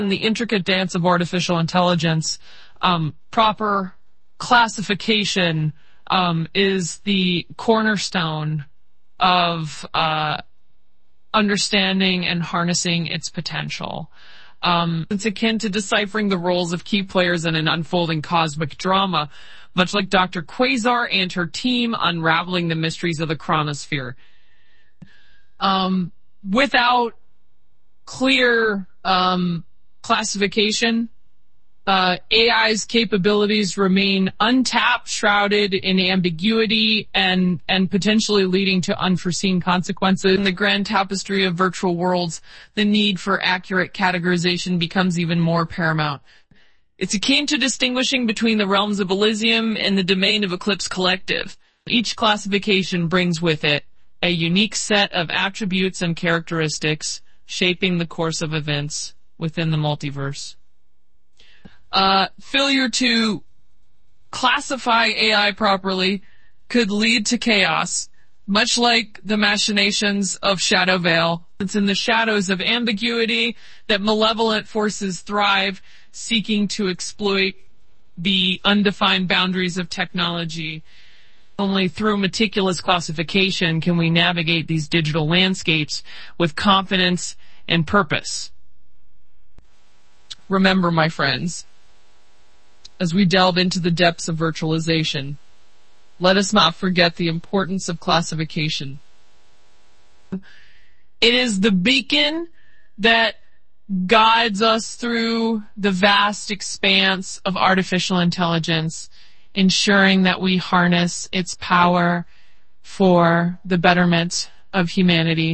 In the intricate dance of artificial intelligence, proper classification is the cornerstone of understanding and harnessing its potential. It's akin to deciphering the roles of key players in an unfolding cosmic drama, much like Dr. Quasar and her team unraveling the mysteries of the chronosphere. Without clear classification, AI's capabilities remain untapped, shrouded in ambiguity, and potentially leading to unforeseen consequences. In the grand tapestry of virtual worlds, the need for accurate categorization becomes even more paramount. It's akin to distinguishing between the realms of Elysium and the domain of Eclipse Collective. Each classification brings with it a unique set of attributes and characteristics, shaping the course of events within the multiverse. Failure to classify AI properly could lead to chaos, much like the machinations of Shadow Vale. It's in the shadows of ambiguity that malevolent forces thrive, seeking to exploit the undefined boundaries of technology. Only through meticulous classification can we navigate these digital landscapes with confidence and purpose. Remember, my friends, as we delve into the depths of virtualization, let us not forget the importance of classification. It is the beacon that guides us through the vast expanse of artificial intelligence, ensuring that we harness its power for the betterment of humanity.